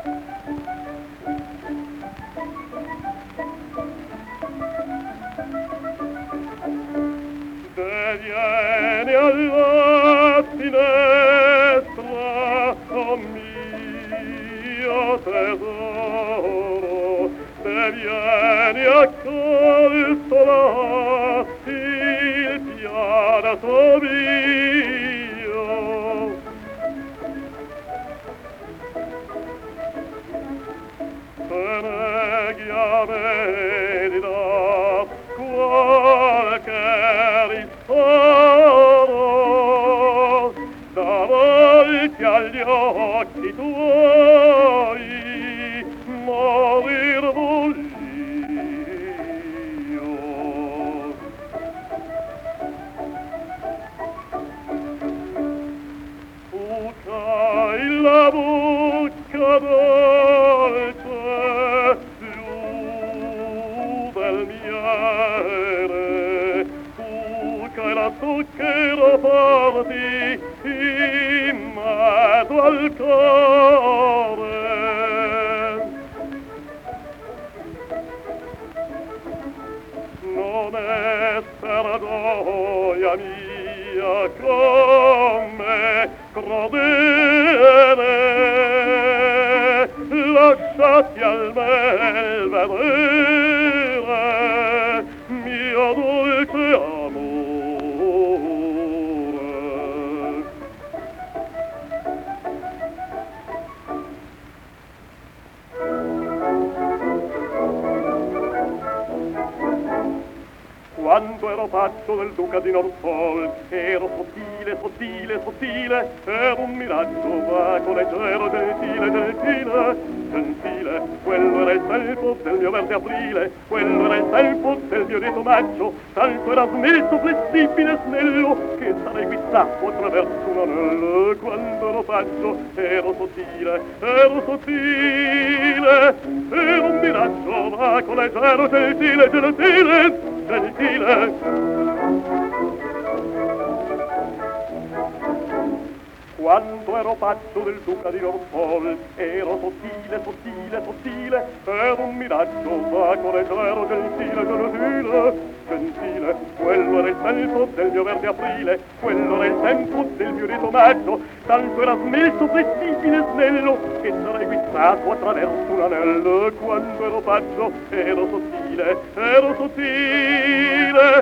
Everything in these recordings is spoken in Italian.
Vieni alla finestra, oh mio tesoro, vieni accolto il fianco mio. Se neghi a me di dar qualche ristoro davanti agli occhi tuoi morir voglio. Tu c'hai la bocca dolce giù del miele, tu c'hai la zucchero porti in mezzo al cuore. Non essere gioia mia come credere, lasciati almeno vedere mio dolce amore. Quando ero pazzo del duca di Norfolk, ero sottile, sottile, sottile, ero un miraggio vago, leggero, gentile, gentile, gentile. Quello era il tempo del mio verde aprile, quello era il tempo del mio lieto maggio, tanto era smelto, flessibile, snello, che sarei guizzato attraverso un anello. Quando ero pazzo, ero sottile, ero un miraggio vago, leggero, gentile, gentile, gentile. Quando ero pazzo del duca di Norfolk, ero sottile, sottile, sottile, ero un miraggio vago, leggero, gentile, gentile, gentile. Quello era il tempo del mio verde aprile, quello era il tempo del mio lieto maggio, tanto era smelto, flessibile, snello, che sarei guizzato attraverso un anello. Quando ero pazzo, ero sottile,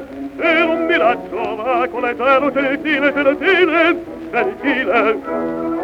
ero un miraggio vago, leggero, gentile, gentile, gentile.